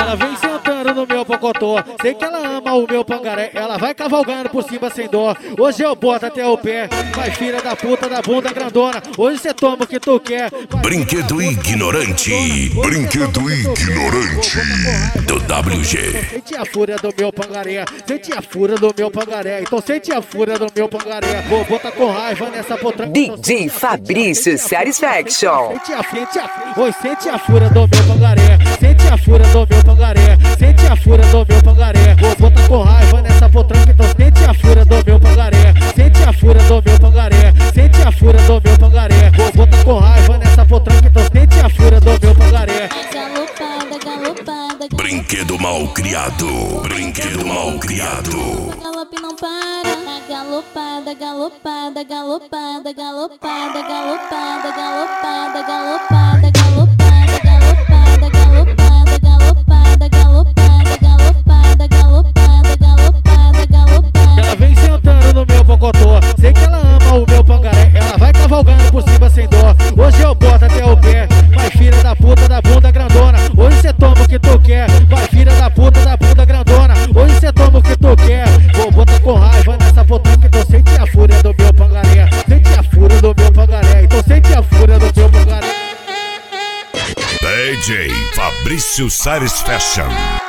Ela vem sentando no meu pocotó, sei que ela ama o meu pangaré. Ela vai cavalgando por cima sem dó. Hoje eu boto até o pé, vai filha da puta da bunda grandona. Hoje cê toma o que tu quer. Brinquedo ignorante, brinquedo ignorante do WG. Sente a fúria do meu pangaré, sente a fúria do meu pangaré. Então sente a fúria do meu pangaré. Vou botar com raiva nessa potranca. DJ Fabrício Satisfaction. Sente a fúria do meu pangaré, sente a fúria do meu pangaré, sente a fúria do meu pangaré. Vou botar com raiva nessa potranca. Então sente a fúria do meu pangaré, sente a fúria do meu pangaré, sente a fúria do meu pangaré. Vou botar com raiva nessa potranca. Então sente a fúria do meu pangaré. Galopada, galopada, Brinquedo mal criado, brinquedo mal criado. galope não para. Galopada, galopada, galopada, galopada, galopada, galopada, galopada, galopada, galopada, galopada, galopada, galopada, galopada, galopada, galopada, galopada. Ela vem sentando no meu pocotó, sei que ela ama o meu pangaré. Ela vai cavalgando por cima sem dó. Hoje eu boto até o pé, vai filha da puta da bunda grandona. Hoje cê toma o que tu quer, vai filha da puta da bunda grandona. Hoje cê toma o que tu quer. Vou botar com raiva nessa potranca. Então sente a fúria do meu pangaré, sente a fúria do meu pangaré. Então sente a fúria do meu pangaré. DJ Fabrício Satisfaction.